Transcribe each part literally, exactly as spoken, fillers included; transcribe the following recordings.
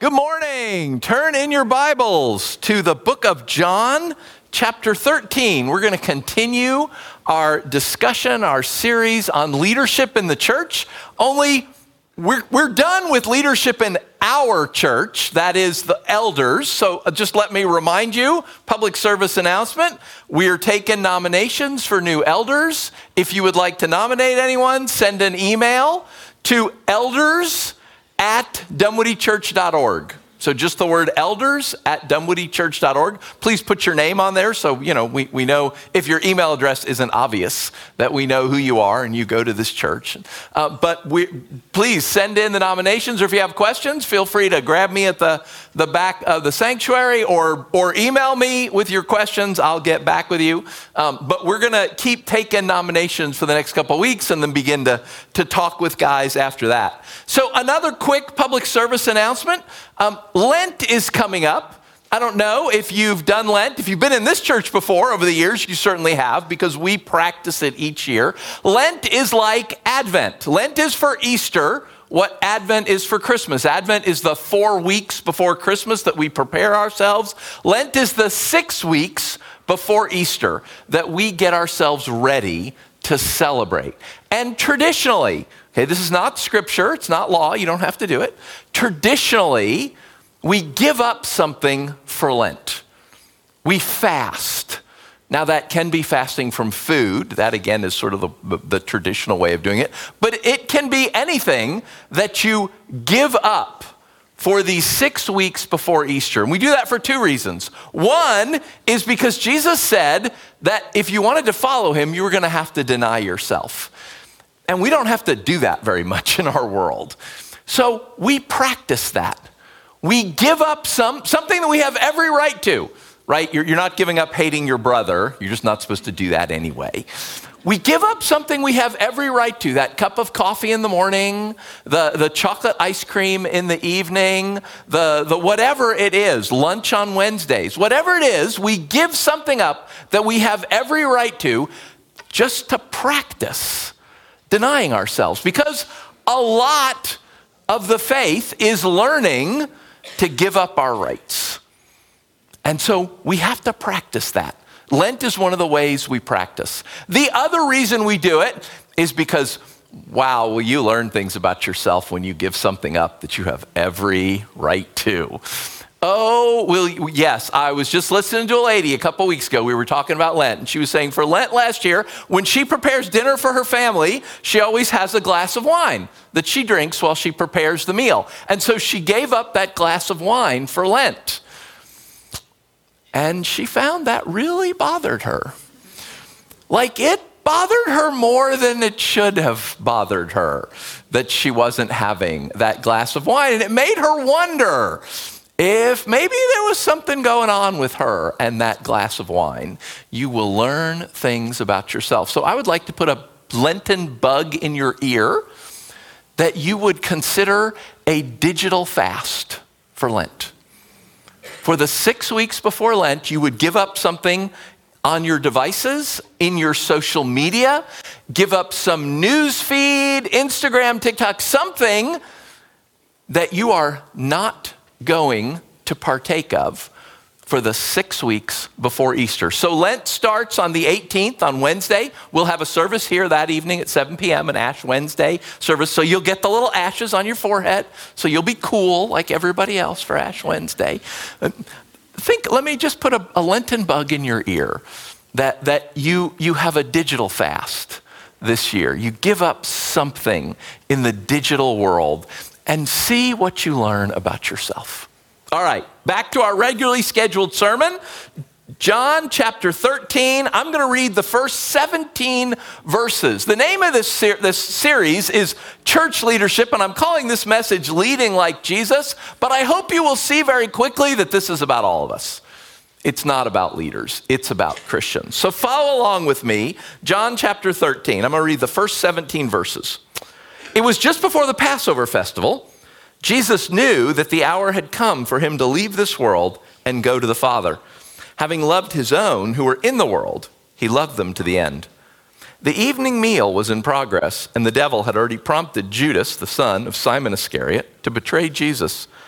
Good morning. Turn in your Bibles to the book of John, chapter thirteen. We're going to continue our discussion, our series on leadership in the church. Only we're, we're done with leadership in our church, that is the elders. So just let me remind you, public service announcement, we are taking nominations for new elders. If you would like to nominate anyone, send an email to elders at dunwoody church dot org. So just the word elders at dunwoody church dot org. Please put your name on there so, you know, we, we know if your email address isn't obvious, that we know who you are and you go to this church. Uh, but we, please send in the nominations, or if you have questions, feel free to grab me at the, the back of the sanctuary or, or email me with your questions. I'll get back with you. Um, but we're going to keep taking nominations for the next couple of weeks and then begin to, to talk with guys after that. So another quick public service announcement. Um, Lent is coming up. I don't know if you've done Lent. If you've been in this church before over the years, you certainly have, because we practice it each year. Lent is like Advent. Lent is for Easter what Advent is for Christmas. Advent is the four weeks before Christmas that we prepare ourselves. Lent is the six weeks before Easter that we get ourselves ready to celebrate. And traditionally, okay, this is not scripture, it's not law, you don't have to do it. Traditionally, we give up something for Lent. We fast. Now that can be fasting from food. That again is sort of the, the traditional way of doing it. But it can be anything that you give up for these six weeks before Easter. And we do that for two reasons. One is because Jesus said that if you wanted to follow him, you were going to have to deny yourself. And we don't have to do that very much in our world. So we practice that. We give up some something that we have every right to, right? You're, you're not giving up hating your brother. You're just not supposed to do that anyway. We give up something we have every right to, that cup of coffee in the morning, the, the chocolate ice cream in the evening, the, the whatever it is, lunch on Wednesdays, whatever it is, we give something up that we have every right to just to practice denying ourselves. Because a lot of the faith is learning to give up our rights. And so we have to practice that. Lent is one of the ways we practice. The other reason we do it is because, wow, will you learn things about yourself when you give something up that you have every right to. Oh, will you? Yes, I was just listening to a lady a couple weeks ago. We were talking about Lent, and she was saying for Lent last year, when she prepares dinner for her family, she always has a glass of wine that she drinks while she prepares the meal. And so she gave up that glass of wine for Lent. And she found that really bothered her. Like it bothered her more than it should have bothered her that she wasn't having that glass of wine. And it made her wonder if maybe there was something going on with her and that glass of wine. You will learn things about yourself. So I would like to put a Lenten bug in your ear that you would consider a digital fast for Lent. For the six weeks before Lent, you would give up something on your devices, in your social media, give up some news feed, Instagram, TikTok, something that you are not going to partake of for the six weeks before Easter. So Lent starts on the eighteenth, on Wednesday. We'll have a service here that evening at seven p.m., an Ash Wednesday service. So you'll get the little ashes on your forehead. So you'll be cool like everybody else for Ash Wednesday. Think, let me just put a, a Lenten bug in your ear that, that you, you have a digital fast this year. You give up something in the digital world and see what you learn about yourself. All right, back to our regularly scheduled sermon, John chapter thirteen. I'm going to read the first seventeen verses. The name of this, ser- this series is Church Leadership, and I'm calling this message Leading Like Jesus, but I hope you will see very quickly that this is about all of us. It's not about leaders, it's about Christians. So follow along with me, John chapter thirteen. I'm going to read the first seventeen verses. It was just before the Passover festival. Jesus knew that the hour had come for him to leave this world and go to the Father. Having loved his own who were in the world, he loved them to the end. The evening meal was in progress, and the devil had already prompted Judas, the son of Simon Iscariot, to betray Jesus.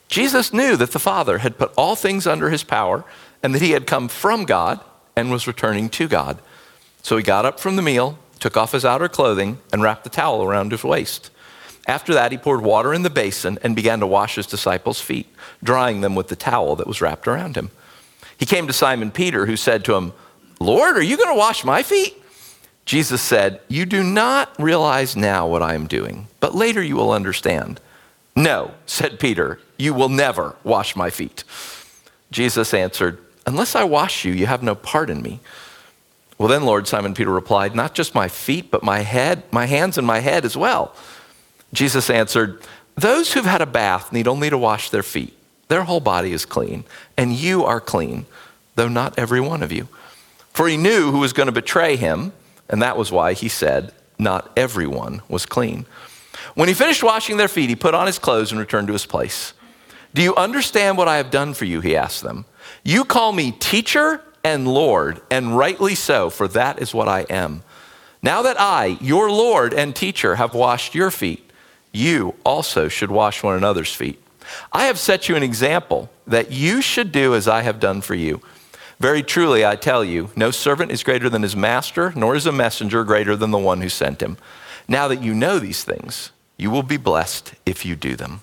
Jesus knew that the Father had put all things under his power and that he had come from God and was returning to God. So he got up from the meal, took off his outer clothing, and wrapped the towel around his waist. After that, he poured water in the basin and began to wash his disciples' feet, drying them with the towel that was wrapped around him. He came to Simon Peter, who said to him, "Lord, are you going to wash my feet?" Jesus said, "You do not realize now what I am doing, but later you will understand." "No," said Peter, "you will never wash my feet." Jesus answered, "Unless I wash you, you have no part in me." "Well then, Lord," Simon Peter replied, "not just my feet, but my head, my hands and my head as well." Jesus answered, "Those who've had a bath need only to wash their feet. Their whole body is clean, and you are clean, though not every one of you." For he knew who was going to betray him, and that was why he said, not everyone was clean. When he finished washing their feet, he put on his clothes and returned to his place. "Do you understand what I have done for you?" he asked them. "You call me teacher and Lord, and rightly so, for that is what I am. Now that I, your Lord and teacher, have washed your feet, you also should wash one another's feet. I have set you an example that you should do as I have done for you. Very truly, I tell you, no servant is greater than his master, nor is a messenger greater than the one who sent him. Now that you know these things, you will be blessed if you do them."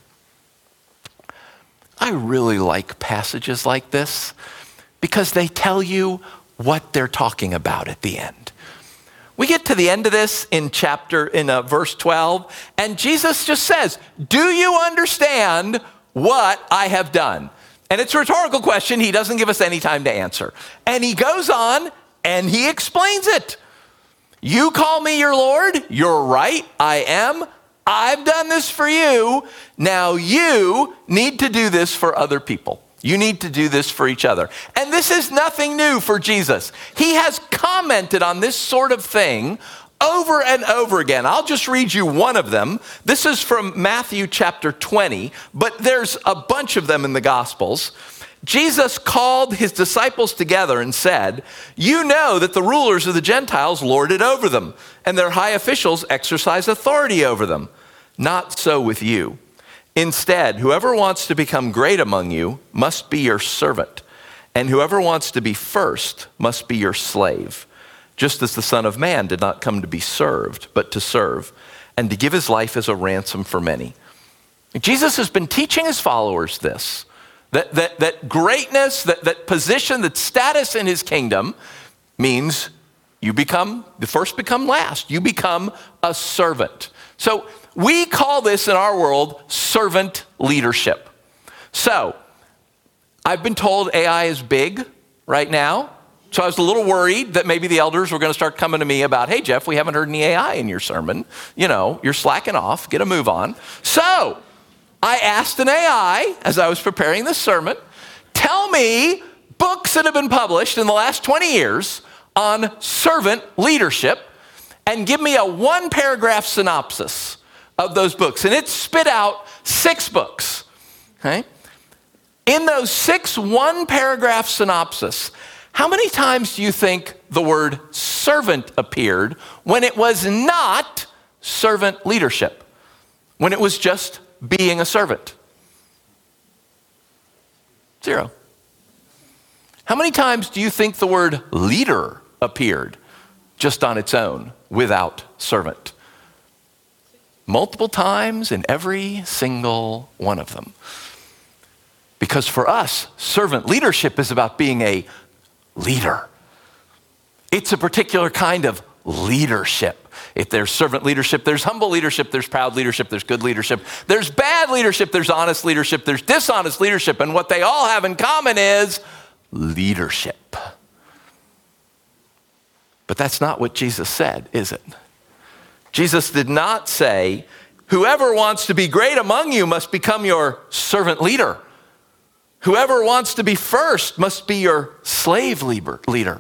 I really like passages like this because they tell you what they're talking about at the end. We get to the end of this in chapter, in uh, verse twelve, and Jesus just says, "Do you understand what I have done?" And it's a rhetorical question. He doesn't give us any time to answer. And he goes on and he explains it. "You call me your Lord? You're right, I am. I've done this for you. Now you need to do this for other people. You need to do this for each other." And this is nothing new for Jesus. He has commented on this sort of thing over and over again. I'll just read you one of them. This is from Matthew chapter twenty, but there's a bunch of them in the Gospels. Jesus called his disciples together and said, "You know that the rulers of the Gentiles lord it over them, and their high officials exercise authority over them. Not so with you. Instead, whoever wants to become great among you must be your servant, and whoever wants to be first must be your slave, just as the Son of Man did not come to be served, but to serve, and to give his life as a ransom for many." Jesus has been teaching his followers this, that, that, that greatness, that, that position, that status in his kingdom means you become, the first become last. You become a servant. So we call this in our world servant leadership. So I've been told A I is big right now. So I was a little worried that maybe the elders were going to start coming to me about, "Hey, Jeff, we haven't heard any A I in your sermon. You know, you're slacking off. Get a move on." So I asked an A I as I was preparing this sermon, tell me books that have been published in the last twenty years on servant leadership and give me a one paragraph synopsis of those books. And it spit out six books, okay? In those six one paragraph synopsis, how many times do you think the word servant appeared when it was not servant leadership? When it was just being a servant? Zero. How many times do you think the word leader appeared just on its own without servant? Multiple times in every single one of them. Because for us, servant leadership is about being a leader. It's a particular kind of leadership. If there's servant leadership, there's humble leadership, there's proud leadership, there's good leadership, there's bad leadership, there's honest leadership, there's dishonest leadership, and what they all have in common is leadership. But that's not what Jesus said, is it? Jesus did not say, "Whoever wants to be great among you must become your servant leader. Whoever wants to be first must be your slave leader."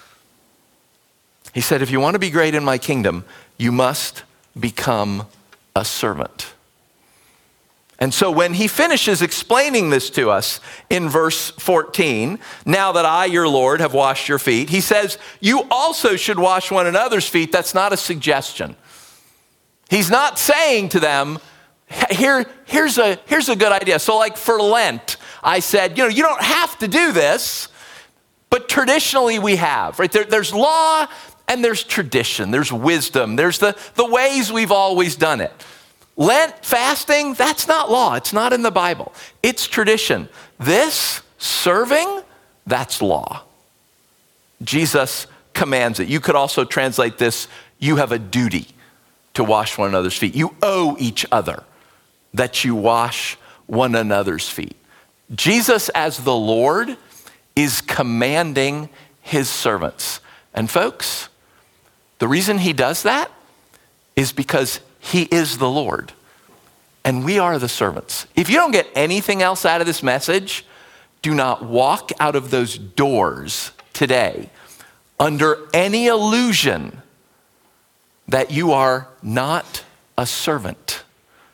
He said, "If you want to be great in my kingdom, you must become a servant." And so when he finishes explaining this to us in verse fourteen, "Now that I, your Lord, have washed your feet," he says, "You also should wash one another's feet." That's not a suggestion. He's not saying to them, Here, here's a, here's a good idea. So like for Lent, I said, you know, you don't have to do this, but traditionally we have, right? There, there's law and there's tradition, there's wisdom, there's the, the ways we've always done it. Lent, fasting, that's not law. It's not in the Bible. It's tradition. This, serving, that's law. Jesus commands it. You could also translate this, you have a duty to wash one another's feet. You owe each other that you wash one another's feet. Jesus as the Lord is commanding his servants. And folks, the reason he does that is because he is the Lord and we are the servants. If you don't get anything else out of this message, do not walk out of those doors today under any illusion that you are not a servant.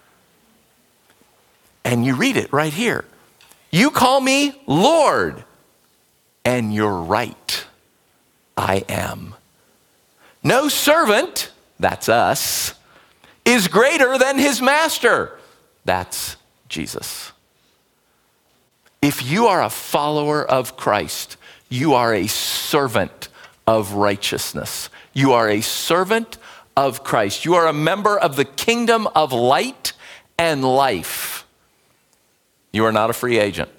And you read it right here. You call me Lord, and you're right. I am. No servant, that's us, is greater than his master. That's Jesus. If you are a follower of Christ, you are a servant of righteousness. You are a servant of Christ. You are a member of the kingdom of light and life. You are not a free agent.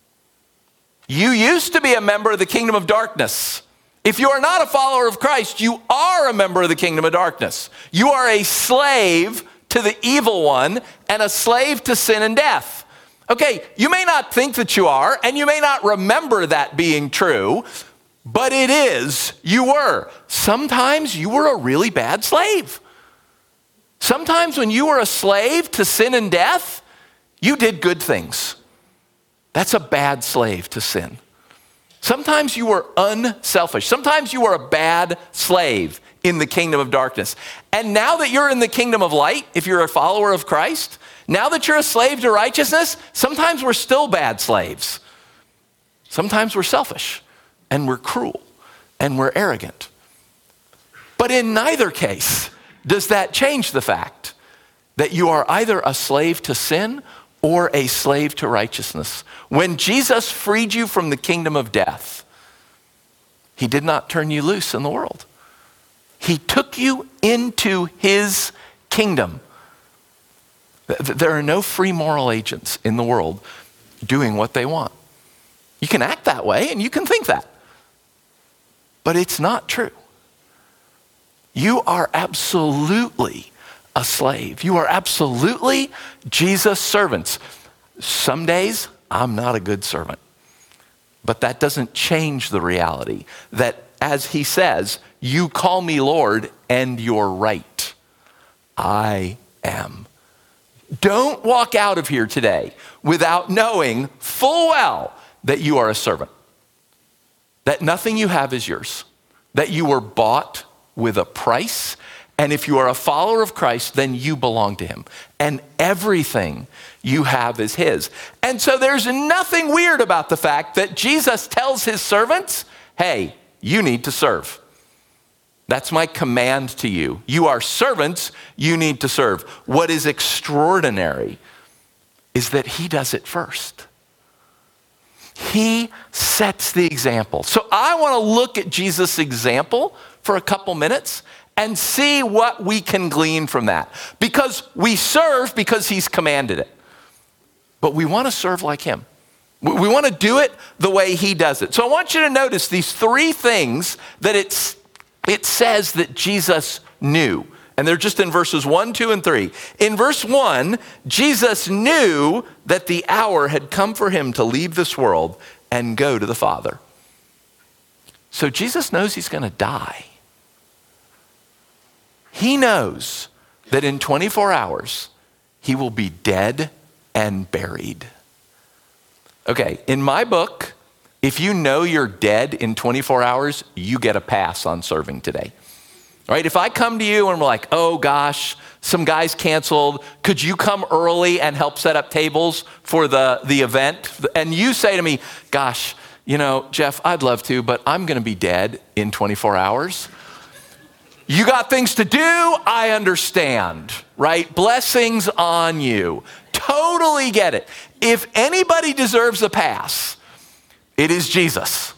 You used to be a member of the kingdom of darkness. If you are not a follower of Christ, you are a member of the kingdom of darkness. You are a slave to the evil one and a slave to sin and death. Okay, you may not think that you are, and you may not remember that being true, but it is, you were. Sometimes you were a really bad slave. Sometimes when you were a slave to sin and death, you did good things. That's a bad slave to sin. Sometimes you were unselfish. Sometimes you were a bad slave in the kingdom of darkness. And now that you're in the kingdom of light, if you're a follower of Christ, now that you're a slave to righteousness, sometimes we're still bad slaves. Sometimes we're selfish and we're cruel and we're arrogant. But in neither case does that change the fact that you are either a slave to sin or a slave to righteousness. When Jesus freed you from the kingdom of death, he did not turn you loose in the world. He took you into his kingdom. There are no free moral agents in the world doing what they want. You can act that way and you can think that, but it's not true. You are absolutely a slave. You are absolutely Jesus' servants. Some days, I'm not a good servant. But that doesn't change the reality that, as he says, you call me Lord and you're right. I am. Don't walk out of here today without knowing full well that you are a servant. That nothing you have is yours. That you were bought with a price. And if you are a follower of Christ, then you belong to him. And everything you have is his. And so there's nothing weird about the fact that Jesus tells his servants, hey, you need to serve. That's my command to you. You are servants, you need to serve. What is extraordinary is that he does it first. He sets the example. So I want to look at Jesus' example for a couple minutes and see what we can glean from that. Because we serve because he's commanded it. But we want to serve like him. We want to do it the way he does it. So I want you to notice these three things that it's, it says that Jesus knew. And they're just in verses one, two, and three. In verse one, Jesus knew that the hour had come for him to leave this world and go to the Father. So Jesus knows he's going to die. He knows that in twenty-four hours, he will be dead and buried. Okay, in my book, if you know you're dead in twenty-four hours, you get a pass on serving today. All right, if I come to you and we're like, oh gosh, some guys canceled, could you come early and help set up tables for the, the event? And you say to me, gosh, you know, Jeff, I'd love to, but I'm going to be dead in twenty-four hours. You got things to do, I understand, right? Blessings on you. Totally get it. If anybody deserves a pass, it is Jesus.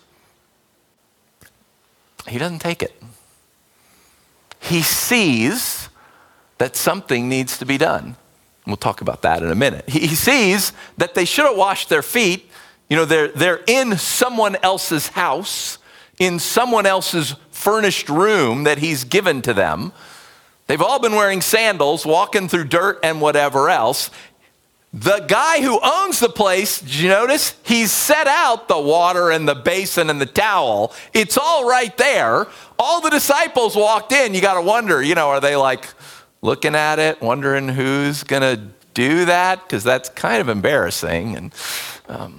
He doesn't take it. He sees that something needs to be done. We'll talk about that in a minute. He sees that they should have washed their feet. You know, they're, they're in someone else's house, in someone else's furnished room that he's given to them. They've all been wearing sandals, walking through dirt and whatever else. The guy who owns the place, did you notice? He's set out the water and the basin and the towel. It's all right there. All the disciples walked in. You got to wonder, you know, are they like looking at it, wondering who's going to do that? Because that's kind of embarrassing. And um,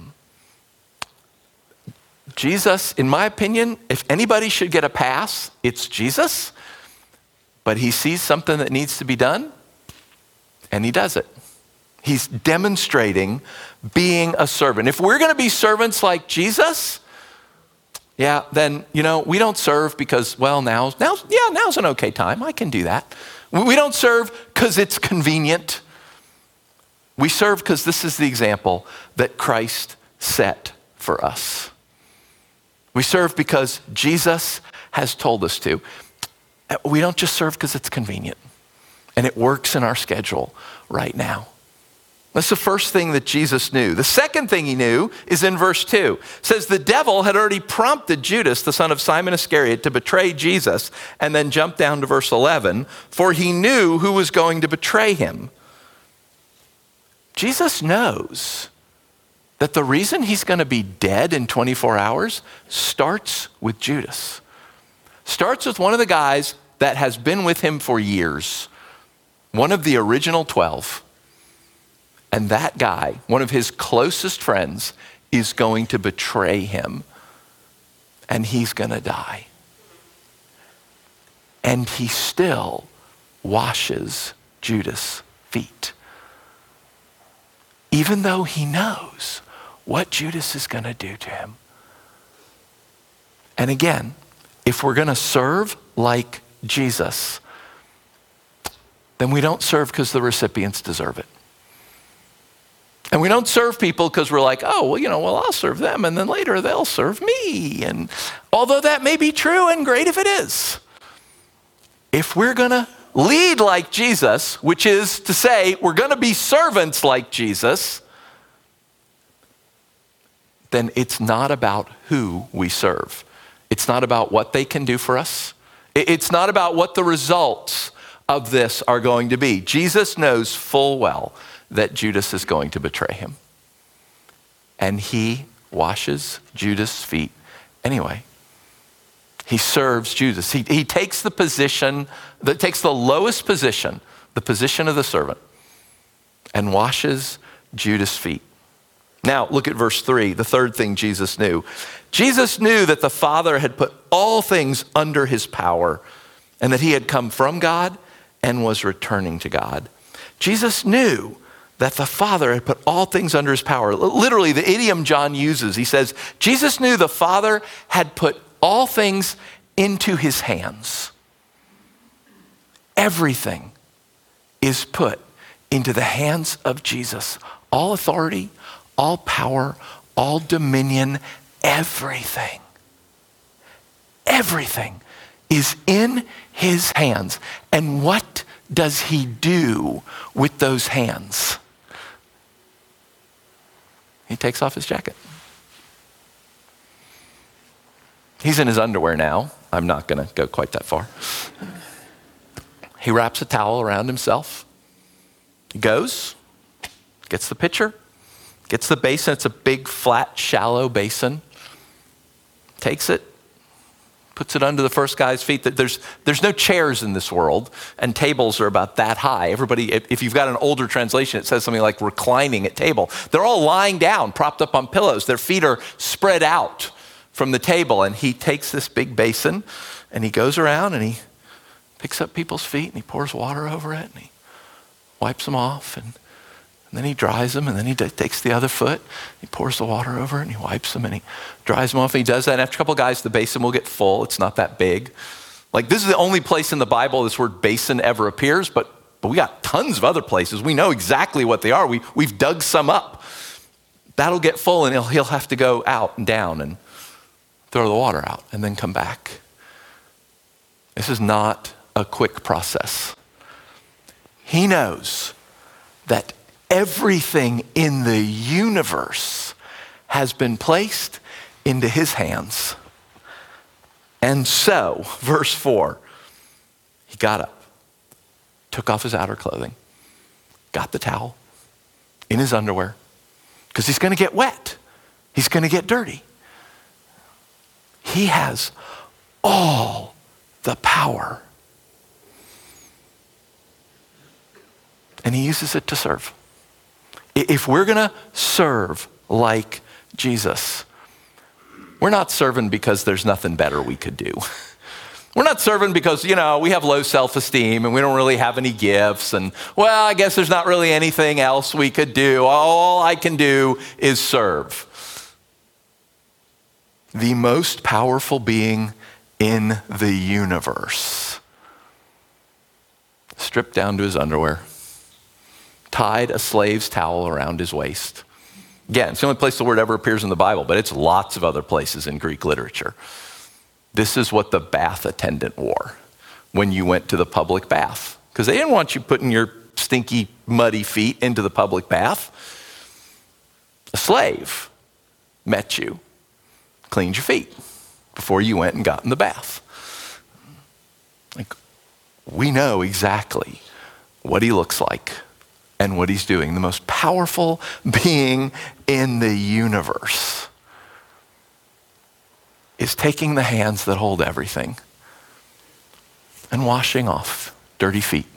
Jesus, in my opinion, if anybody should get a pass, it's Jesus. But he sees something that needs to be done, and he does it. He's demonstrating being a servant. If we're going to be servants like Jesus, yeah, then, you know, we don't serve because, well, now's, now's, yeah, now's an okay time. I can do that. We don't serve because it's convenient. We serve because this is the example that Christ set for us. We serve because Jesus has told us to. We don't just serve because it's convenient and it works in our schedule right now. That's the first thing that Jesus knew. The second thing he knew is in verse two. It says the devil had already prompted Judas, the son of Simon Iscariot, to betray Jesus, and then jump down to verse eleven, for he knew who was going to betray him. Jesus knows that the reason he's going to be dead in twenty-four hours starts with Judas. Starts with one of the guys that has been with him for years, one of the original twelve. And that guy, one of his closest friends, is going to betray him. And he's going to die. And he still washes Judas' feet. Even though he knows what Judas is going to do to him. And again, if we're going to serve like Jesus, then we don't serve because the recipients deserve it. And we don't serve people because we're like, oh, well, you know, well, I'll serve them, and then later they'll serve me. And although that may be true and great if it is, if we're going to lead like Jesus, which is to say we're going to be servants like Jesus, then it's not about who we serve. It's not about what they can do for us. It's not about what the results of this are going to be. Jesus knows full well that Judas is going to betray him. And he washes Judas' feet anyway. He serves Judas. He, he takes the position, that takes the lowest position, the position of the servant, and washes Judas' feet. Now, look at verse three, the third thing Jesus knew. Jesus knew that the Father had put all things under his power and that he had come from God and was returning to God. Jesus knew that the Father had put all things under his power. Literally, the idiom John uses, he says, Jesus knew the Father had put all things into his hands. Everything is put into the hands of Jesus. All authority, all power, all dominion, everything. Everything is in his hands. And what does he do with those hands? He takes off his jacket. He's in his underwear now. I'm not going to go quite that far. He wraps a towel around himself. He goes, gets the pitcher, gets the basin. It's a big, flat, shallow basin. Takes it, puts it under the first guy's feet. There's, there's no chairs in this world, and tables are about that high. Everybody, if you've got an older translation, it says something like reclining at table. They're all lying down, propped up on pillows. Their feet are spread out from the table, and he takes this big basin, and he goes around, and he picks up people's feet, and he pours water over it, and he wipes them off, and And then he dries them, and then he d- takes the other foot, he pours the water over it, and he wipes them, and he dries them off. And he does that. And after a couple of guys, the basin will get full. It's not that big, Like this is the only place in the Bible this word basin ever appears, but, but we got tons of other places. We know exactly what they are. We, we've dug some up. That'll get full and he'll, he'll have to go out and down and throw the water out and then come back. This is not a quick process. He knows that everything in the universe has been placed into his hands. And so, verse four, he got up, took off his outer clothing, got the towel in his underwear, because he's going to get wet. He's going to get dirty. He has all the power. And he uses it to serve. If we're going to serve like Jesus, we're not serving because there's nothing better we could do. We're not serving because, you know, we have low self-esteem and we don't really have any gifts. And, well, I guess there's not really anything else we could do. All I can do is serve. The most powerful being in the universe stripped down to his underwear, tied a slave's towel around his waist. Again, it's the only place the word ever appears in the Bible, but it's lots of other places in Greek literature. This is what the bath attendant wore when you went to the public bath, because they didn't want you putting your stinky, muddy feet into the public bath. A slave met you, cleaned your feet before you went and got in the bath. Like, we know exactly what he looks like and what he's doing. The most powerful being in the universe is taking the hands that hold everything and washing off dirty feet.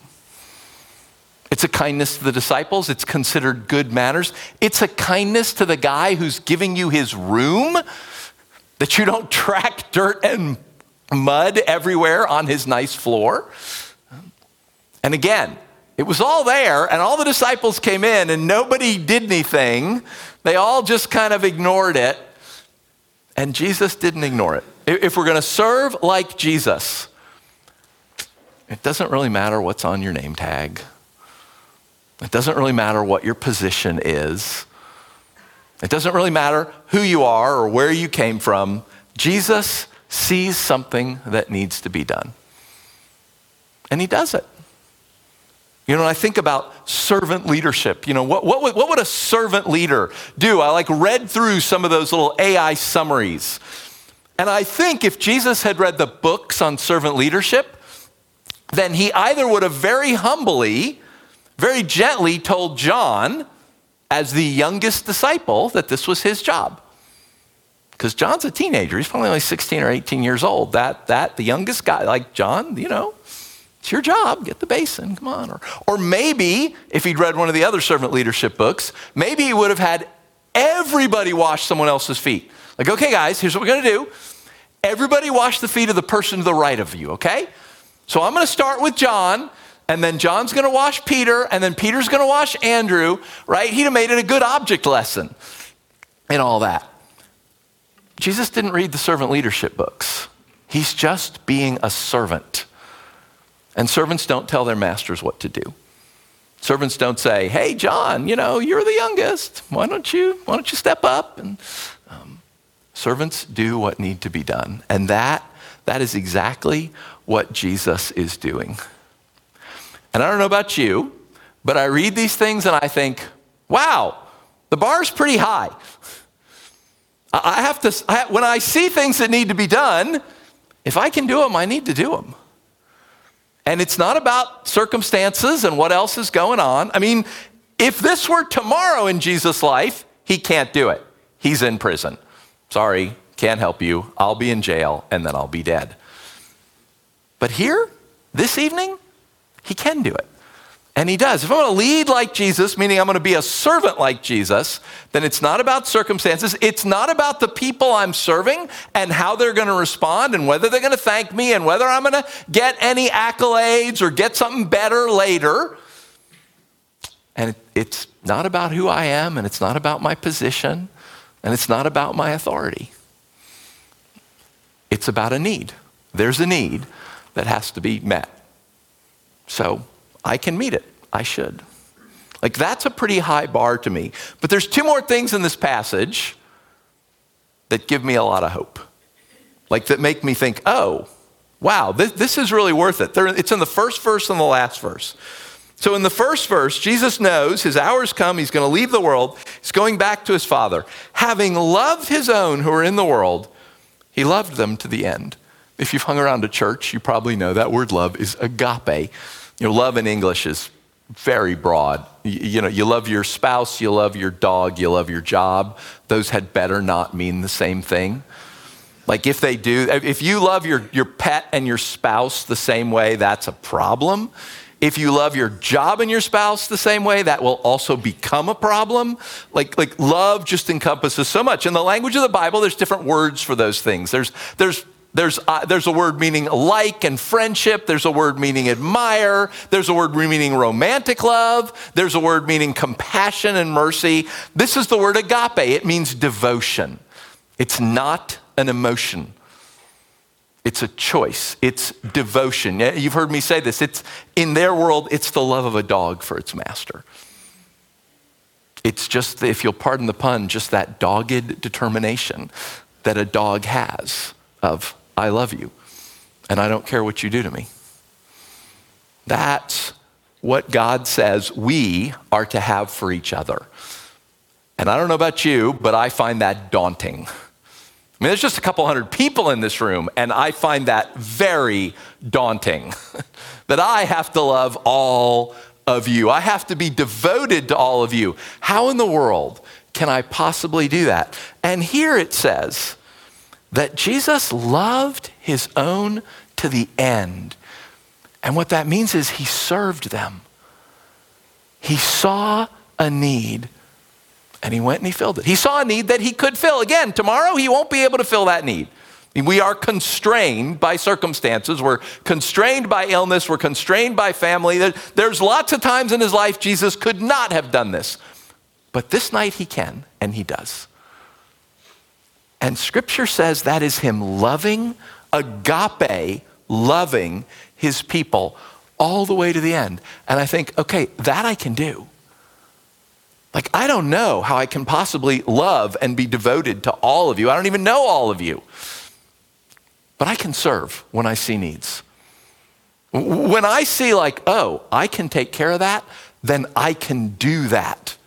It's a kindness to the disciples. It's considered good manners. It's a kindness to the guy who's giving you his room, that you don't track dirt and mud everywhere on his nice floor. And again, it was all there, and all the disciples came in, and nobody did anything. They all just kind of ignored it. And Jesus didn't ignore it. If we're going to serve like Jesus, it doesn't really matter what's on your name tag. It doesn't really matter what your position is. It doesn't really matter who you are or where you came from. Jesus sees something that needs to be done. And he does it. You know, when I think about servant leadership, you know, what, what, would, what would a servant leader do? I like read through some of those little A I summaries. And I think if Jesus had read the books on servant leadership, then he either would have very humbly, very gently told John, as the youngest disciple, that this was his job. Because John's a teenager. He's probably only sixteen or eighteen years old. That, that the youngest guy, like John, you know, it's your job, get the basin, come on. Or, or maybe, if he'd read one of the other servant leadership books, maybe he would have had everybody wash someone else's feet. Like, okay, guys, here's what we're going to do. Everybody wash the feet of the person to the right of you, okay? So I'm going to start with John, and then John's going to wash Peter, and then Peter's going to wash Andrew, right? He'd have made it a good object lesson and all that. Jesus didn't read the servant leadership books. He's just being a servant. And servants don't tell their masters what to do. Servants don't say, hey, John, you know, you're the youngest. Why don't you, why don't you step up? And um, servants do what need to be done. And that, that is exactly what Jesus is doing. And I don't know about you, but I read these things and I think, wow, the bar's pretty high. I have to, I, when I see things that need to be done, if I can do them, I need to do them. And it's not about circumstances and what else is going on. I mean, if this were tomorrow in Jesus' life, he can't do it. He's in prison. Sorry, can't help you. I'll be in jail and then I'll be dead. But here, this evening, he can do it. And he does. If I'm going to lead like Jesus, meaning I'm going to be a servant like Jesus, then it's not about circumstances. It's not about the people I'm serving and how they're going to respond and whether they're going to thank me and whether I'm going to get any accolades or get something better later. And it's not about who I am, and it's not about my position, and it's not about my authority. It's about a need. There's a need that has to be met. So I can meet it. I should. Like, that's a pretty high bar to me. But there's two more things in this passage that give me a lot of hope. Like, that make me think, oh, wow, this, this is really worth it. There, it's in the first verse and the last verse. So in the first verse, Jesus knows his hour's come. He's going to leave the world. He's going back to his Father. Having loved his own who are in the world, he loved them to the end. If you've hung around a church, you probably know that word love is agape. You know, love in English is very broad. You, you know, you love your spouse, you love your dog, you love your job. Those had better not mean the same thing. Like if they do, if you love your, your pet and your spouse the same way, that's a problem. If you love your job and your spouse the same way, that will also become a problem. Like, like love just encompasses so much. In the language of the Bible, there's different words for those things. There's, there's, there's, uh, there's a word meaning like and friendship. There's a word meaning admire. There's a word meaning romantic love. There's a word meaning compassion and mercy. This is the word agape. It means devotion. It's not an emotion. It's a choice. It's devotion. You've heard me say this. It's in their world, it's the love of a dog for its master. It's just, if you'll pardon the pun, just that dogged determination that a dog has of, I love you, and I don't care what you do to me. That's what God says we are to have for each other. And I don't know about you, but I find that daunting. I mean, there's just a couple hundred people in this room, and I find that very daunting, that I have to love all of you. I have to be devoted to all of you. How in the world can I possibly do that? And here it says that Jesus loved his own to the end. And what that means is he served them. He saw a need, and he went and he filled it. He saw a need that he could fill. Again, tomorrow he won't be able to fill that need. I mean, we are constrained by circumstances. We're constrained by illness. We're constrained by family. There's lots of times in his life Jesus could not have done this. But this night he can, and he does. And Scripture says that is him loving, agape, loving his people all the way to the end. And I think, okay, that I can do. Like, I don't know how I can possibly love and be devoted to all of you. I don't even know all of you. But I can serve when I see needs. When I see like, oh, I can take care of that, then I can do that.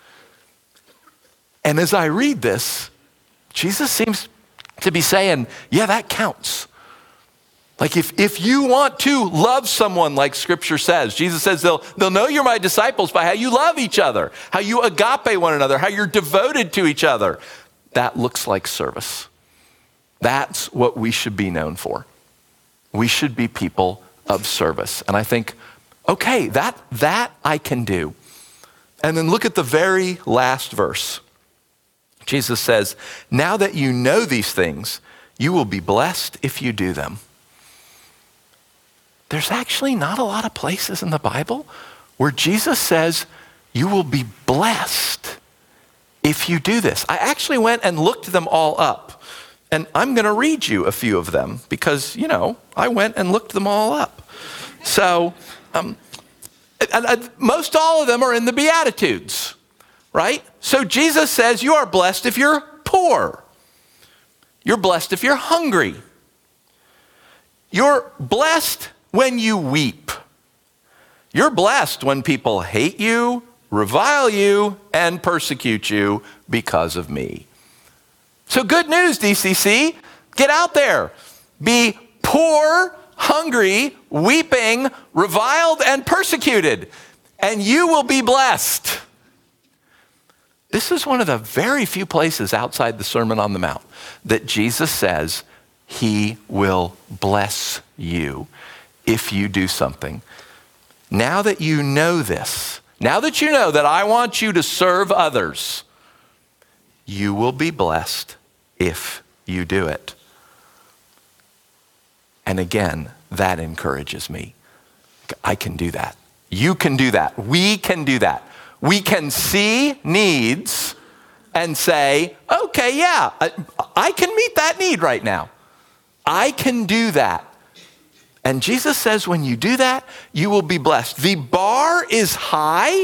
And as I read this, Jesus seems to be saying, yeah, that counts. Like if, if you want to love someone like Scripture says, Jesus says they'll, they'll know you're my disciples by how you love each other, how you agape one another, how you're devoted to each other. That looks like service. That's what we should be known for. We should be people of service. And I think, okay, that, that I can do. And then look at the very last verse. Jesus says, now that you know these things, you will be blessed if you do them. There's actually not a lot of places in the Bible where Jesus says you will be blessed if you do this. I actually went and looked them all up, and I'm going to read you a few of them because, you know, I went and looked them all up. So um, and, and most all of them are in the Beatitudes, right? So Jesus says you are blessed if you're poor. You're blessed if you're hungry. You're blessed when you weep. You're blessed when people hate you, revile you, and persecute you because of me. So good news, D C C. Get out there. Be poor, hungry, weeping, reviled, and persecuted, and you will be blessed. This is one of the very few places outside the Sermon on the Mount that Jesus says he will bless you if you do something. Now that you know this, now that you know that I want you to serve others, you will be blessed if you do it. And again, that encourages me. I can do that. You can do that. We can do that. We can see needs and say, okay, yeah, I, I can meet that need right now. I can do that. And Jesus says when you do that, you will be blessed. The bar is high,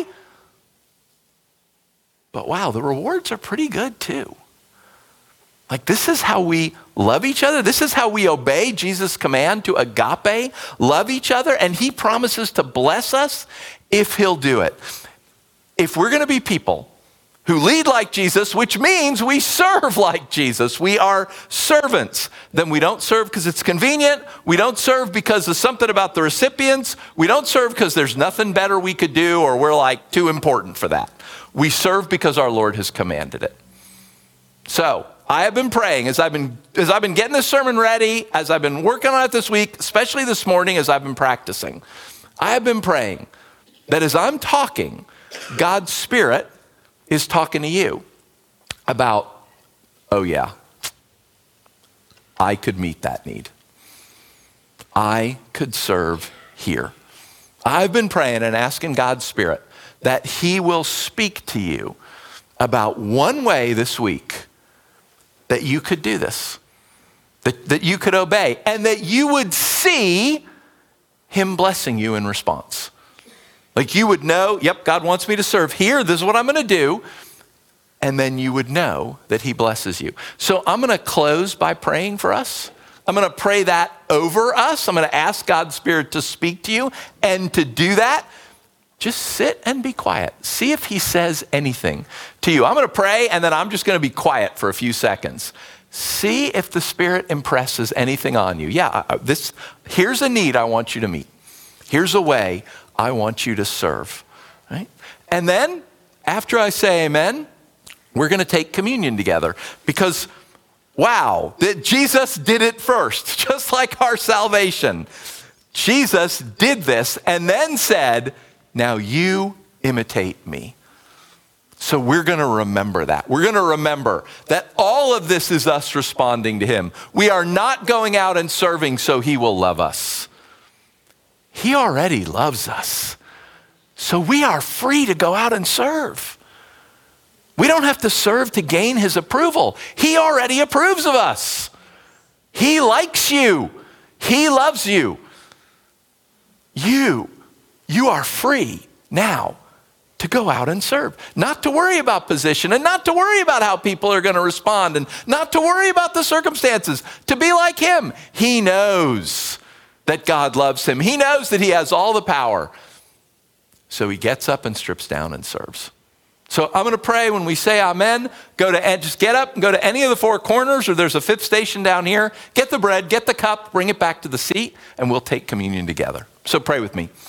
but wow, the rewards are pretty good too. Like, this is how we love each other. This is how we obey Jesus' command to agape, love each other, and he promises to bless us if he'll do it. If we're going to be people who lead like Jesus, which means we serve like Jesus, we are servants, then we don't serve because it's convenient. We don't serve because there's something about the recipients. We don't serve because there's nothing better we could do or we're like too important for that. We serve because our Lord has commanded it. So, I have been praying as I've been, as I've been getting this sermon ready, as I've been working on it this week, especially this morning as I've been practicing. I have been praying that as I'm talking, God's Spirit is talking to you about, oh yeah, I could meet that need. I could serve here. I've been praying and asking God's Spirit that he will speak to you about one way this week that you could do this, that, that you could obey, and that you would see him blessing you in response. Like you would know, yep, God wants me to serve here. This is what I'm going to do. And then you would know that he blesses you. So I'm going to close by praying for us. I'm going to pray that over us. I'm going to ask God's Spirit to speak to you. And to do that, just sit and be quiet. See if he says anything to you. I'm going to pray, and then I'm just going to be quiet for a few seconds. See if the Spirit impresses anything on you. Yeah, this, here's a need I want you to meet. Here's a way I want you to serve. Right? And then, after I say amen, we're going to take communion together. Because, wow, that Jesus did it first, just like our salvation. Jesus did this and then said, now you imitate me. So we're going to remember that. We're going to remember that all of this is us responding to him. We are not going out and serving so he will love us. He already loves us. So we are free to go out and serve. We don't have to serve to gain his approval. He already approves of us. He likes you. He loves you. You You are free now to go out and serve. Not to worry about position and not to worry about how people are going to respond and not to worry about the circumstances. To be like him. He knows that God loves him. He knows that he has all the power. So he gets up and strips down and serves. So I'm going to pray when we say amen. Go to, just get up and go to any of the four corners, or there's a fifth station down here. Get the bread, get the cup, bring it back to the seat, and we'll take communion together. So pray with me.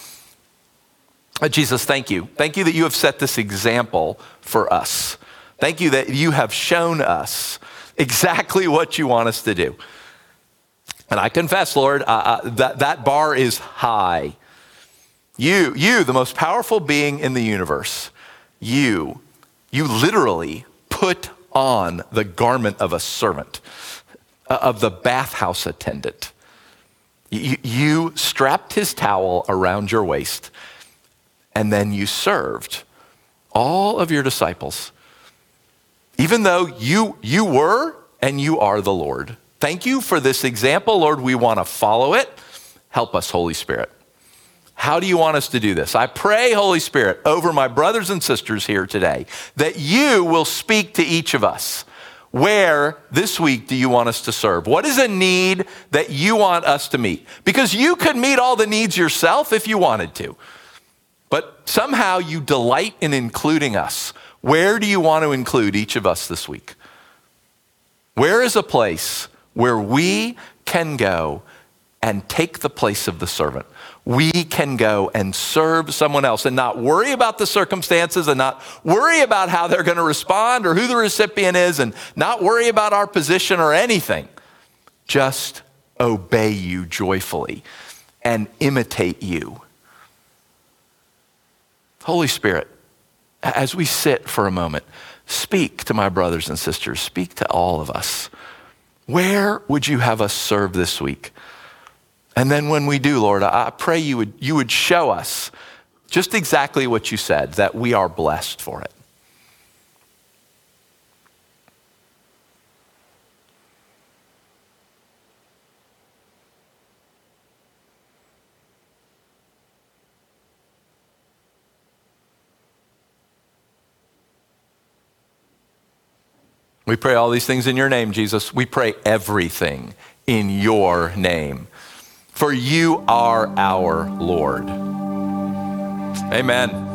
Jesus, thank you. Thank you that you have set this example for us. Thank you that you have shown us exactly what you want us to do. And I confess, Lord, uh, uh, that that bar is high. You, you, the most powerful being in the universe, you, you literally put on the garment of a servant, uh, of the bathhouse attendant. You, you strapped his towel around your waist, and then you served all of your disciples, even though you, you were and you are the Lord. Thank you for this example, Lord. We want to follow it. Help us, Holy Spirit. How do you want us to do this? I pray, Holy Spirit, over my brothers and sisters here today, that you will speak to each of us. Where this week do you want us to serve? What is a need that you want us to meet? Because you could meet all the needs yourself if you wanted to. But somehow you delight in including us. Where do you want to include each of us this week? Where is a place where we can go and take the place of the servant? We can go and serve someone else and not worry about the circumstances and not worry about how they're going to respond or who the recipient is and not worry about our position or anything. Just obey you joyfully and imitate you. Holy Spirit, as we sit for a moment, speak to my brothers and sisters, speak to all of us. Where would you have us serve this week? And then when we do, Lord, I pray you would, you would show us just exactly what you said, that we are blessed for it. We pray all these things in your name, Jesus. We pray everything in your name. For you are our Lord. Amen.